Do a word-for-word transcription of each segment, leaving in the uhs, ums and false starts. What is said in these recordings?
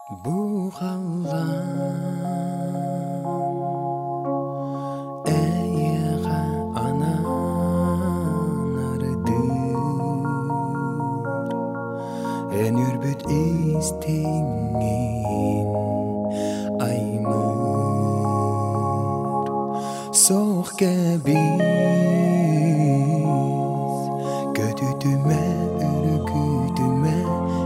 Бугаллан эйеға ананардыр Эн үрбіт истеңін аймыр Соқ кәбіз көтүтіме үркүтіме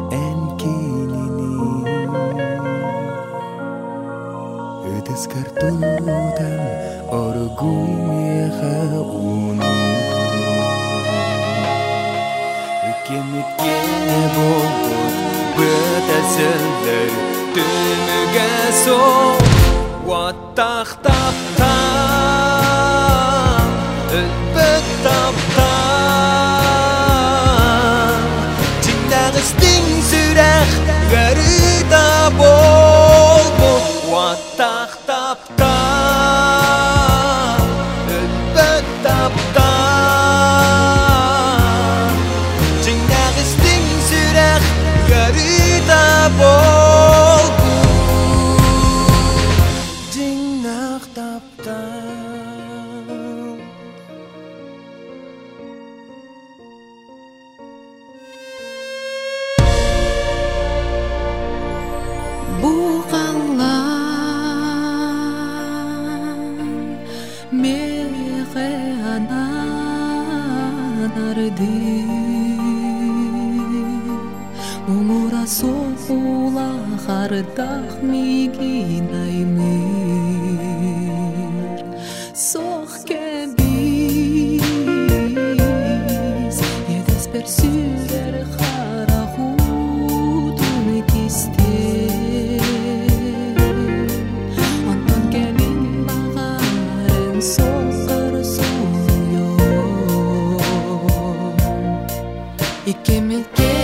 Скартудан оргуйха уну Икемитке болдут бөтәсілдер Түміге соң Уаттақтаптан Үлбіт таптан Тиңдәғістің сүрәқ Ғарыда бол бұл Уаттақтаптан Үлбіт таптан Тиңдәғістің сүрәқ Ғарыда бол Тиңнақ таптан Буғаллан меғе ананарды Умура соғула қардақ мегин аймыр Соқ кәбіз Едес бір сүрер қара құтын кестер Антон кәмін бағарын соқыр соңыйон Икемелке